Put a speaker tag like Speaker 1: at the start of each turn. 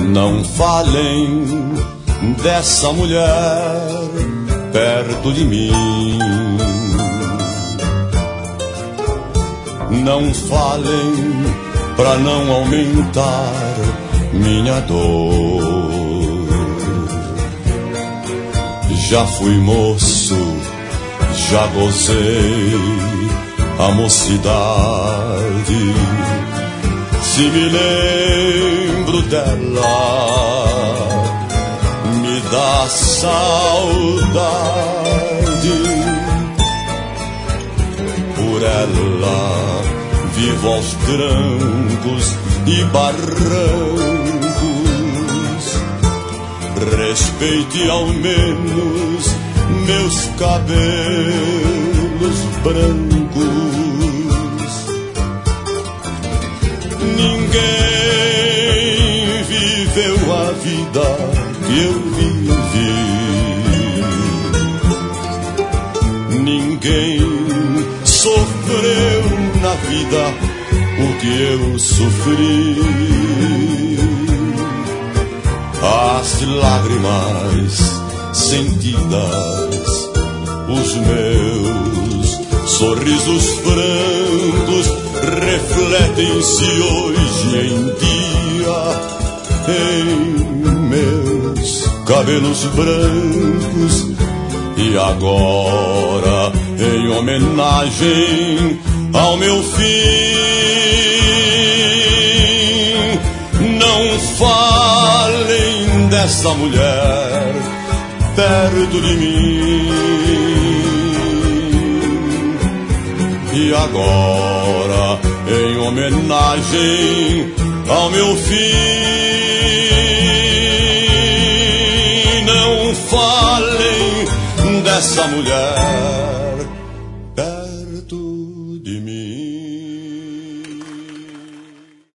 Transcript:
Speaker 1: Não falem dessa mulher perto de mim. Não falem pra não aumentar minha dor. Já fui moço, já gozei a mocidade. Se me lembro dela, me dá saudade. Por ela vivo aos trancos e barrancos. Respeite ao menos meus cabelos brancos. Ninguém viveu a vida que eu vivi. Ninguém sofreu na vida o que eu sofri. As lágrimas sentidas, os meus sorrisos francos refletem-se hoje em dia em meus cabelos brancos. E agora, em homenagem ao meu fim, não falem dessa mulher perto de mim. E agora, em homenagem ao meu fim, não falem dessa mulher